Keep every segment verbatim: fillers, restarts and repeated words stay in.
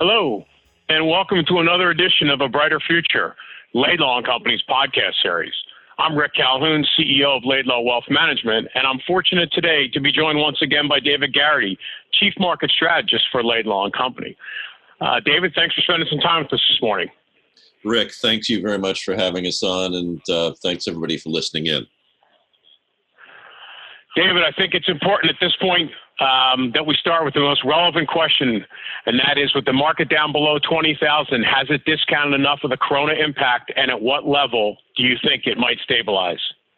Hello, and welcome to another edition of A Brighter Future, Laidlaw and Company's podcast series. I'm Rick Calhoun, C E O of Laidlaw Wealth Management, and I'm fortunate today to be joined once again by David Garrity, Chief Market Strategist for Laidlaw and Company. Uh, David, thanks for spending some time with us this morning. Rick, thank you very much for having us on, and uh, thanks everybody for listening in. David, I think it's important at this point um, that we start with the most relevant question, and that is, with the market down below twenty thousand, has it discounted enough of the corona impact, and at what level do you think it might stabilize?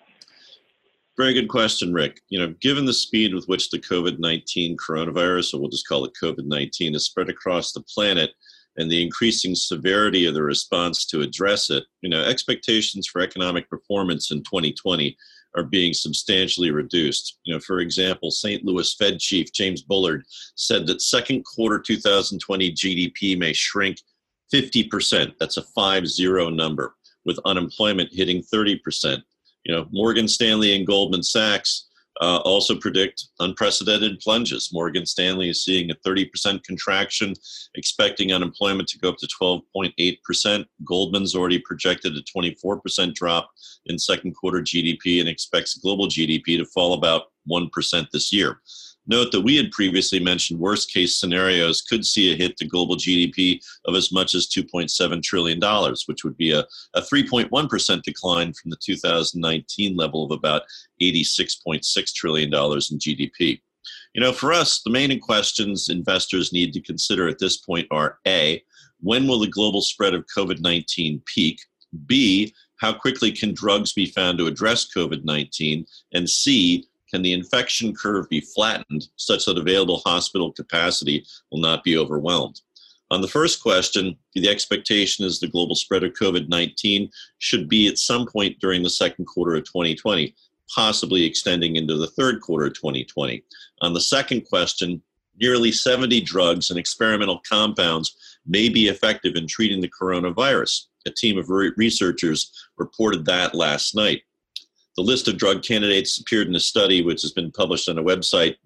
Very good question, Rick. You know, given the speed with which the COVID nineteen coronavirus, or we'll just call it COVID nineteen, has spread across the planet, and the increasing severity of the response to address it, you know, expectations for economic performance in twenty twenty are being substantially reduced. You know, for example, Saint Louis Fed Chief James Bullard said that second quarter two thousand twenty G D P may shrink fifty percent. That's a five zero number, with unemployment hitting thirty percent. You know, Morgan Stanley and Goldman Sachs uh, also predict unprecedented plunges. Morgan Stanley is seeing a thirty percent contraction, expecting unemployment to go up to twelve point eight percent. Goldman's already projected a twenty-four percent drop in second quarter G D P and expects global G D P to fall about one percent this year. Note that we had previously mentioned worst case scenarios could see a hit to global G D P of as much as two point seven trillion dollars, which would be a, a three point one percent decline from the two thousand nineteen level of about eighty-six point six trillion dollars in G D P. You know, for us, the main questions investors need to consider at this point are A, when will the global spread of COVID nineteen peak? B, how quickly can drugs be found to address COVID nineteen? And C, can the infection curve be flattened such that available hospital capacity will not be overwhelmed? On the first question, the expectation is the global spread of COVID nineteen should be at some point during the second quarter of twenty twenty, possibly extending into the third quarter of twenty twenty. On the second question, nearly seventy drugs and experimental compounds may be effective in treating the coronavirus. A team of researchers reported that last night. The list of drug candidates appeared in a study which has been published on a website,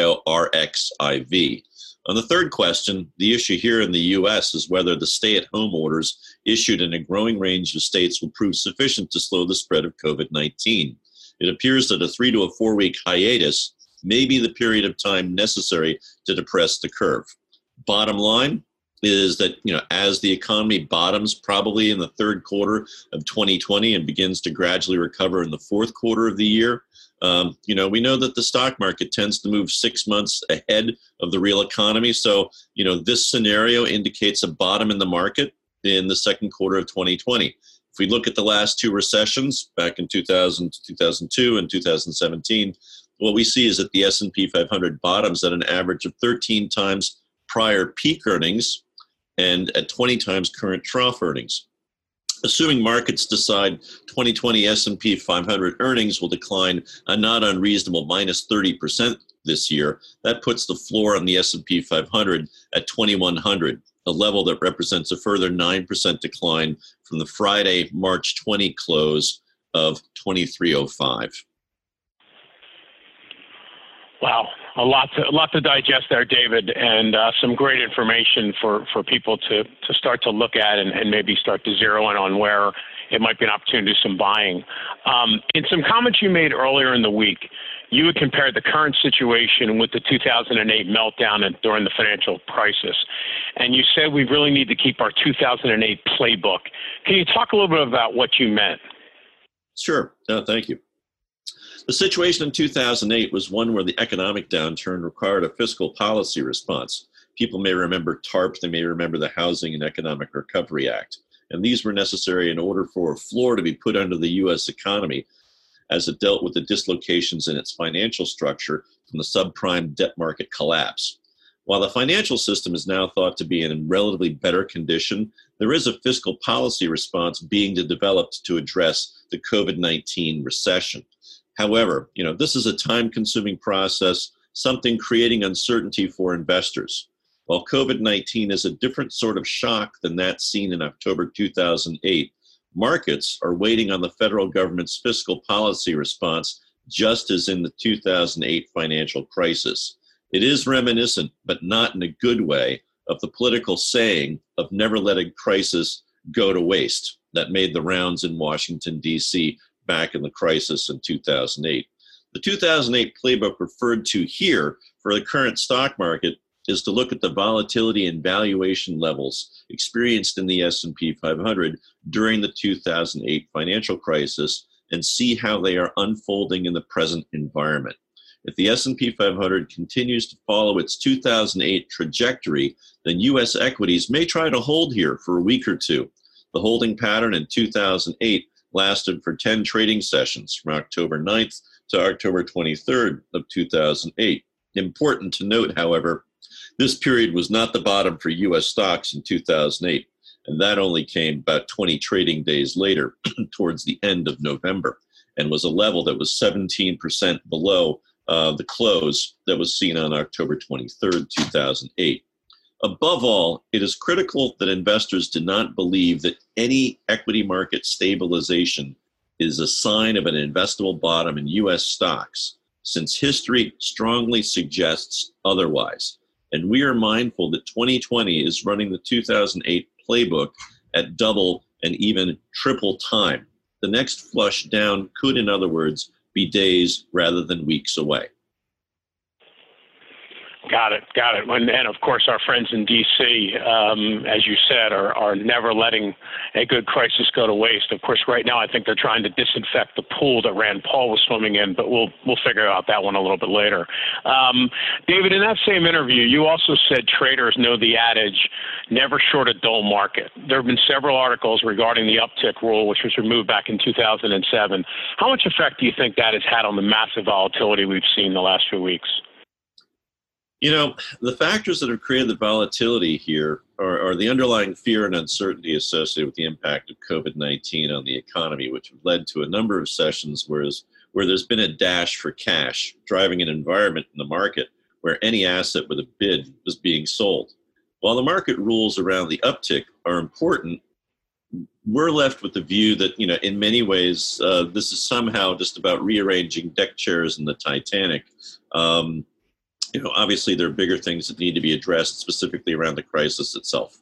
BioRxiv. On the third question, the issue here in the U S is whether the stay-at-home orders issued in a growing range of states will prove sufficient to slow the spread of COVID nineteen. It appears that a three to a four-week hiatus may be the period of time necessary to depress the curve. Bottom line is that, you know, as the economy bottoms probably in the third quarter of twenty twenty and begins to gradually recover in the fourth quarter of the year, um, you know, we know that the stock market tends to move six months ahead of the real economy. So, you know, this scenario indicates a bottom in the market in the second quarter of twenty twenty. If we look at the last two recessions, back in two thousand, two thousand two and two thousand seventeen, what we see is that the S and P five hundred bottoms at an average of thirteen times prior peak earnings and at twenty times current trough earnings. Assuming markets decide twenty twenty S and P five hundred earnings will decline a not unreasonable minus thirty percent this year, that puts the floor on the S and P five hundred at twenty-one hundred, a level that represents a further nine percent decline from the Friday, March twentieth close of twenty-three oh five. Wow, a lot to, a lot to digest there, David, and uh, some great information for, for people to, to start to look at and, and maybe start to zero in on where it might be an opportunity to do some buying. Um, in some comments you made earlier in the week, you had compared the current situation with the two thousand eight meltdown and during the financial crisis, and you said we really need to keep our two thousand eight playbook. Can you talk a little bit about what you meant? Sure. No, thank you. The situation in two thousand eight was one where the economic downturn required a fiscal policy response. People may remember TARP, they may remember the Housing and Economic Recovery Act, and these were necessary in order for a floor to be put under the U S economy as it dealt with the dislocations in its financial structure from the subprime debt market collapse. While the financial system is now thought to be in relatively better condition, there is a fiscal policy response being developed to address the COVID nineteen recession. However, you know, this is a time-consuming process, something creating uncertainty for investors. While COVID nineteen is a different sort of shock than that seen in October two thousand eight, markets are waiting on the federal government's fiscal policy response, just as in the two thousand eight financial crisis. It is reminiscent, but not in a good way, of the political saying of never let a crisis go to waste that made the rounds in Washington, D C back in the crisis in two thousand eight. The two thousand eight playbook referred to here for the current stock market is to look at the volatility and valuation levels experienced in the S and P five hundred during the two thousand eight financial crisis and see how they are unfolding in the present environment. If the S and P five hundred continues to follow its two thousand eight trajectory, then U S equities may try to hold here for a week or two. The holding pattern in two thousand eight lasted for ten trading sessions from October ninth to October twenty-third of two thousand eight. Important to note, however, this period was not the bottom for U S stocks in two thousand eight, and that only came about twenty trading days later towards the end of November, and was a level that was seventeen percent below uh, the close that was seen on October twenty-third, two thousand eight. Above all, it is critical that investors do not believe that any equity market stabilization is a sign of an investable bottom in U S stocks, since history strongly suggests otherwise. And we are mindful that twenty twenty is running the two thousand eight playbook at double and even triple time. The next flush down could, in other words, be days rather than weeks away. Got it, got it. And, and of course, our friends in D C, um, as you said, are, are never letting a good crisis go to waste. Of course, right now, I think they're trying to disinfect the pool that Rand Paul was swimming in, but we'll we'll figure out that one a little bit later. Um, David, in that same interview, you also said traders know the adage, never short a dull market. There have been several articles regarding the uptick rule, which was removed back in two thousand seven. How much effect do you think that has had on the massive volatility we've seen the last few weeks? You know, the factors that have created the volatility here are, are the underlying fear and uncertainty associated with the impact of COVID nineteen on the economy, which have led to a number of sessions where, where there's been a dash for cash, driving an environment in the market where any asset with a bid was being sold. While the market rules around the uptick are important, we're left with the view that, you know, in many ways, uh, this is somehow just about rearranging deck chairs in the Titanic. Um, You know, obviously, there are bigger things that need to be addressed specifically around the crisis itself.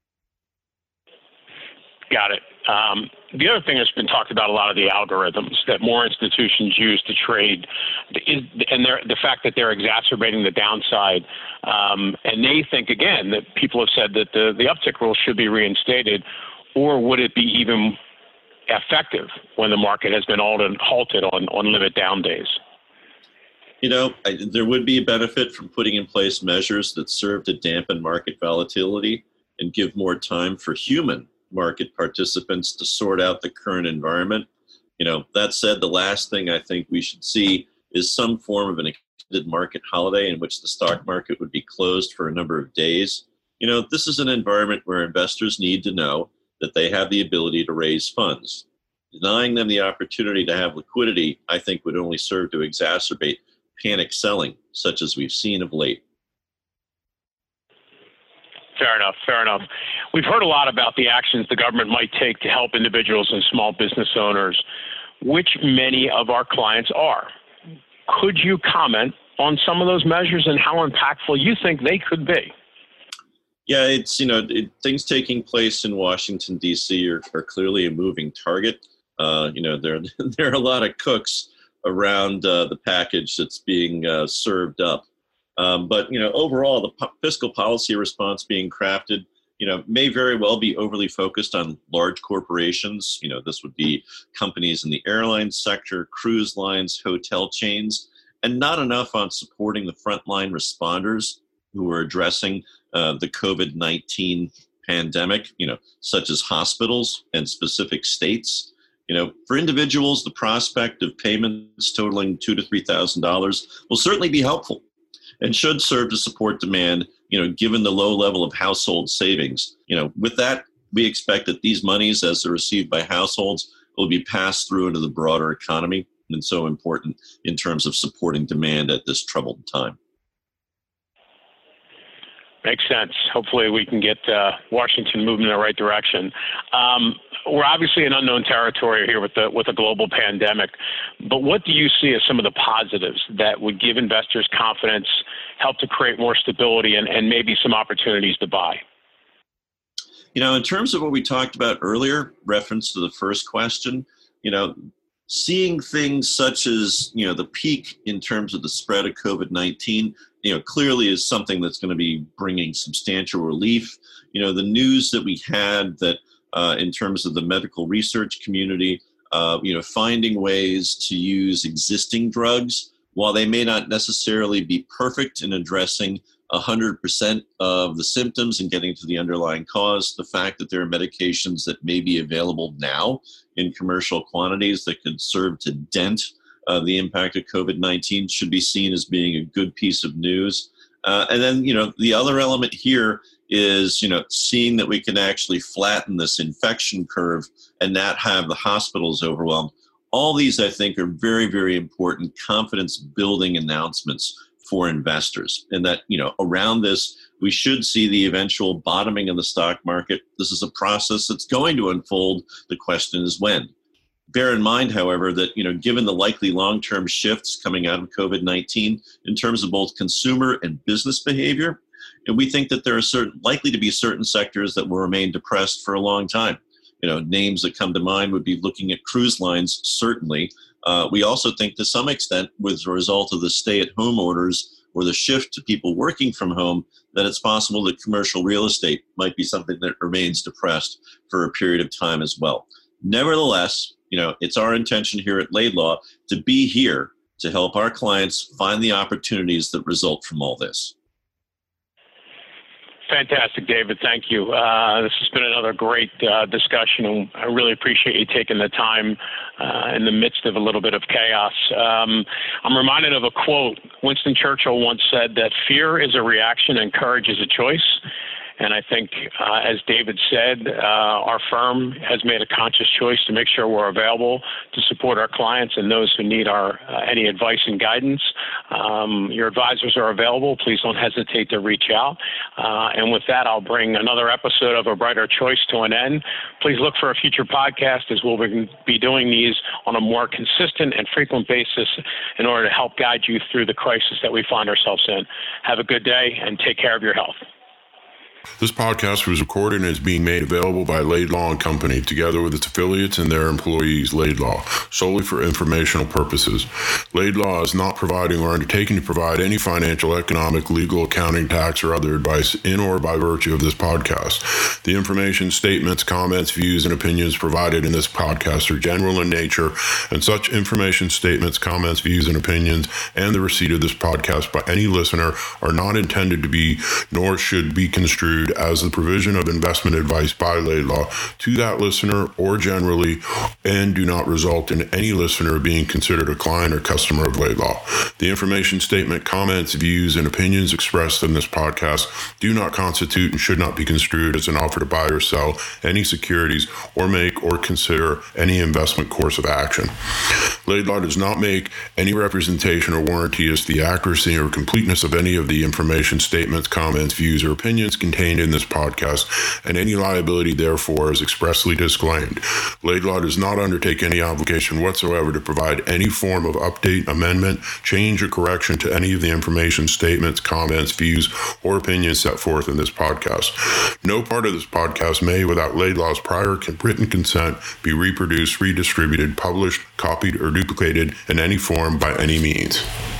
Got it. Um, the other thing that's been talked about a lot of the algorithms that more institutions use to trade, is, and the fact that they're exacerbating the downside. Um, and they think, again, that people have said that the, the uptick rule should be reinstated, or would it be even effective when the market has been halted on, on limit down days? You know, I, there would be a benefit from putting in place measures that serve to dampen market volatility and give more time for human market participants to sort out the current environment. You know, that said, the last thing I think we should see is some form of an extended market holiday in which the stock market would be closed for a number of days. You know, this is an environment where investors need to know that they have the ability to raise funds. Denying them the opportunity to have liquidity, I think, would only serve to exacerbate panic selling, such as we've seen of late. Fair enough, fair enough. We've heard a lot about the actions the government might take to help individuals and small business owners, which many of our clients are. Could you comment on some of those measures and how impactful you think they could be? Yeah, it's, you know, it, things taking place in Washington, D C are, are clearly a moving target. Uh, you know, there, there are a lot of cooks around uh, the package that's being uh, served up. Um, but, you know, overall, the po- fiscal policy response being crafted, you know, may very well be overly focused on large corporations. You know, this would be companies in the airline sector, cruise lines, hotel chains, and not enough on supporting the frontline responders who are addressing uh, the COVID nineteen pandemic, you know, such as hospitals and specific states. You know, for individuals, the prospect of payments totaling two to three thousand dollars will certainly be helpful and should serve to support demand. You know, given the low level of household savings. You know, with that, we expect that these monies, as they're received by households, will be passed through into the broader economy, and so important in terms of supporting demand at this troubled time. Makes sense. Hopefully we can get uh, Washington moving in the right direction. Um, we're obviously in unknown territory here with the with a global pandemic, but what do you see as some of the positives that would give investors confidence, help to create more stability, and, and maybe some opportunities to buy? You know, in terms of what we talked about earlier, reference to the first question, you know, seeing things such as, you know, the peak in terms of the spread of COVID nineteen, you know, clearly is something that's going to be bringing substantial relief. You know, the news that we had that uh, in terms of the medical research community, uh, you know, finding ways to use existing drugs, while they may not necessarily be perfect in addressing one hundred percent of the symptoms and getting to the underlying cause, the fact that there are medications that may be available now in commercial quantities that could serve to dent uh, the impact of COVID nineteen should be seen as being a good piece of news. Uh, and then, you know, the other element here is, you know, seeing that we can actually flatten this infection curve and not have the hospitals overwhelmed. All these, I think, are very, very important confidence building announcements for investors, and that, you know, around this, we should see the eventual bottoming of the stock market. This is a process that's going to unfold. The question is when. Bear in mind, however, that, you know, given the likely long-term shifts coming out of COVID nineteen in terms of both consumer and business behavior, and we think that there are certain likely to be certain sectors that will remain depressed for a long time. You know, names that come to mind would be looking at cruise lines, certainly. Uh, we also think to some extent, with the result of the stay-at-home orders or the shift to people working from home, that it's possible that commercial real estate might be something that remains depressed for a period of time as well. Nevertheless, you know, it's our intention here at Laidlaw to be here to help our clients find the opportunities that result from all this. Fantastic, David. Thank you. Uh, this has been another great uh, discussion, and I really appreciate you taking the time uh, in the midst of a little bit of chaos. Um, I'm reminded of a quote. Winston Churchill once said that fear is a reaction and courage is a choice. And I think, uh, as David said, uh, our firm has made a conscious choice to make sure we're available to support our clients and those who need our uh, any advice and guidance. Um, your advisors are available. Please don't hesitate to reach out. Uh, and with that, I'll bring another episode of A Brighter Choice to an end. Please look for a future podcast, as we'll be doing these on a more consistent and frequent basis in order to help guide you through the crisis that we find ourselves in. Have a good day and take care of your health. This podcast was recorded and is being made available by Laidlaw and Company, together with its affiliates and their employees, Laidlaw, solely for informational purposes. Laidlaw is not providing or undertaking to provide any financial, economic, legal, accounting, tax, or other advice in or by virtue of this podcast. The information, statements, comments, views, and opinions provided in this podcast are general in nature, and such information, statements, comments, views, and opinions, and the receipt of this podcast by any listener are not intended to be, nor should be construed as the provision of investment advice by Laidlaw to that listener or generally, and do not result in any listener being considered a client or customer of Laidlaw. The information, statement, comments, views, and opinions expressed in this podcast do not constitute and should not be construed as an offer to buy or sell any securities or make or consider any investment course of action. Laidlaw does not make any representation or warranty as to the accuracy or completeness of any of the information, statements, comments, views, or opinions contained in this podcast, and any liability therefore is expressly disclaimed. Laidlaw does not undertake any obligation whatsoever to provide any form of update, amendment, change, or correction to any of the information, statements, comments, views, or opinions set forth in this podcast. No part of this podcast may, without Laidlaw's prior written consent, be reproduced, redistributed, published, copied, or duplicated in any form by any means.